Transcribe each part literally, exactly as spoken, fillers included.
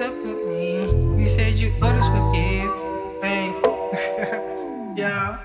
stuck with me. You said you always forgive. Hey, yeah,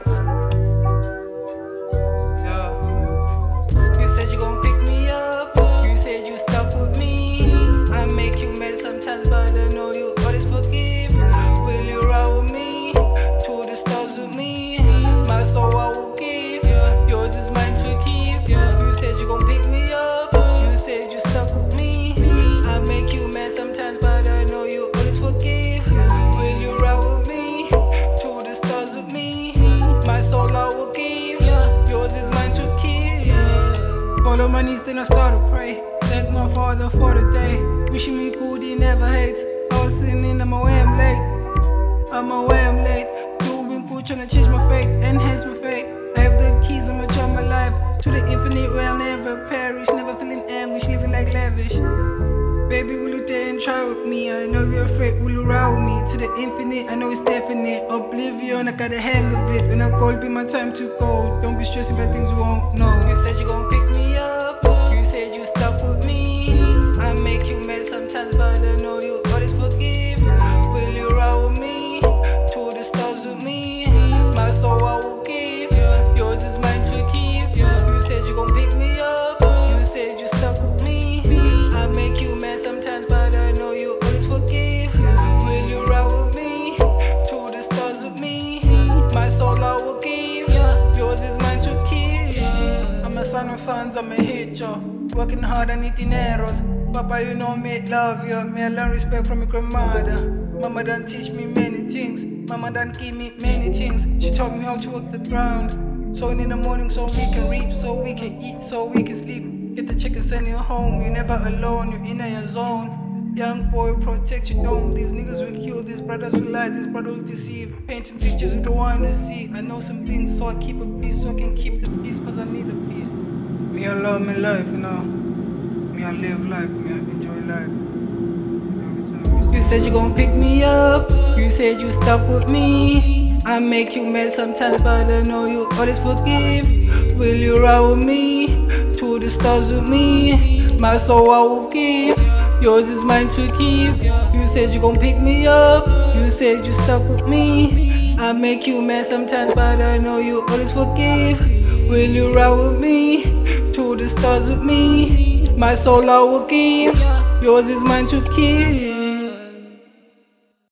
yeah. You said you gon' pick me up. You said you stuck with me. I make you mad sometimes, but I know you always forgive. Will you ride with me to the stars with me? My soul I will give. Yours is mine to keep. You said you gon' pick me up. You said you stuck with me. I make you mad sometimes, but I know you always forgive. Will you ride with me to the stars with me? My soul I will give. Yours is mine to keep. Follow my knees, then I start to pray. Thank my Father for the day. Wishing me good, he never hates. I was sinning, I'm away, I'm late. I'm away, I'm late. Doing good, trying to change my fate, enhance my fate. I have the keys, I'ma try my life to the infinite where I'll never perish. Never feeling anguish, living like lavish. Baby, will you dare and try with me? I know you're afraid, will you ride with me to the infinite? I know it's definite. Oblivion, I got a hang of it. When I call, be my time to go. Don't be stressing about things you won't know. You said you gon' pick me up. You said you stuck with me. I make you mad sometimes, but I know you always forgive. Will you ride with me to the stars with me? My soul I will give. Yours is mine to keep. You said you gon' pick me up. You said you stuck with me. I make you mad sometimes, but I know you always forgive. Will you ride with me to the stars with me? My soul I will give. Yours is mine to keep. I'm a son of sons, I'm a hit, yo. Working hard, I need dineros. Papa, you know me, love you. Me, I learn respect from my grandmother. Mama done teach me many things. Mama done give me many things. She taught me how to work the ground. Sowing in the morning so we can reap, so we can eat, so we can sleep. Get the check and send you home. You're never alone, you're in your zone. Young boy, protect your dome. These niggas will kill, these brothers will lie, these brothers will deceive. Painting pictures you don't want to see. I know some things, so I keep a peace, so I can keep the peace, cause I need the peace. Me, I love me life, you know. Me, I live life, me, I enjoy life. You said you gon' pick me up. You said you stuck with me. I make you mad sometimes, but I know you always forgive. Will you ride with me to the stars with me? My soul I will give. Yours is mine to keep. You said you gon' pick me up. You said you stuck with me. I make you mad sometimes, but I know you always forgive. Will you ride with me to the stars with me? My soul I will give. Yours is mine to keep.